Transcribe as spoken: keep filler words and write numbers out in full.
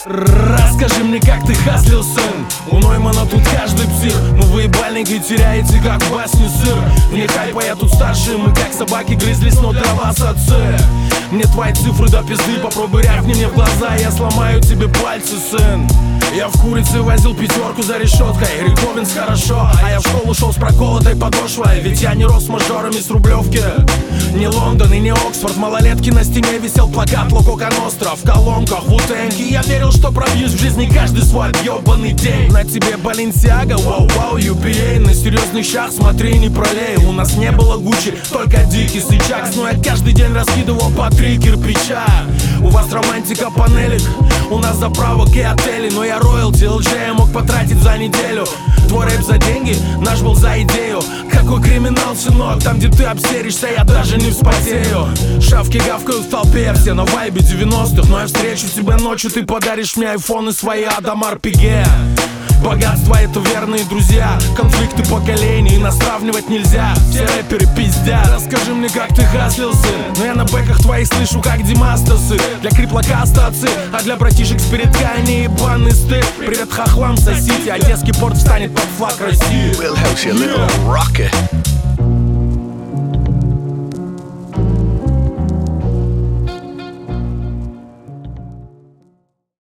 Расскажи мне, как ты хаслил, сын. У Ноймана тут каждый псих. Мы выебальники теряете, как в басне сыр. Вне хайпа я тут старший. Мы как собаки грызлись, но для вас отцы. Мне твои цифры до пизды. Попробуй рявкни мне в глаза, я сломаю тебе пальцы, сын. Я в курице возил пятерку за решеткой. Рик Ровенс хорошо, а я в школу шел с проколотой подошвой. Ведь я не рос с мажорами с Рублевки. Не Лондон и не Оксфорд. Малолетки на стене висел плакат Локока Ностра. В колонках Вутенки. Я верил, что пробьюсь в жизни каждый свой объебанный день. На тебе Баленсиага, вау-вау, юбилей. На серьезных щах смотри, не пролей. У нас не было Гуччи, только Дикис и Чакс. Но я каждый день раскидывал по три кирпича. У вас романтика панелек, у нас заправок и отели. Но я роялти, эл джей я мог потратить за неделю. Твой рэп за деньги, наш был за идею. Какой криминал, сынок, там где ты обсеришься, я даже не вспотею. Шавки гавкают в толпе, все на вайбе девяностых. Но я встречу тебя ночью, ты подаришь мне айфоны свои Адамар Пиге. Богатство — это верные друзья, конфликты поколений, нас сравнивать нельзя. Все рэперы пиздят. Расскажи мне, как ты хаслил, сын. Но я на бэках твоих слышу, как Димастасы. Для криплокаста отцы, а для братишек с передка они ебаный стыд. Привет хохлам, сосите, одесский порт встанет под флаг России. We'll house you a little rocket.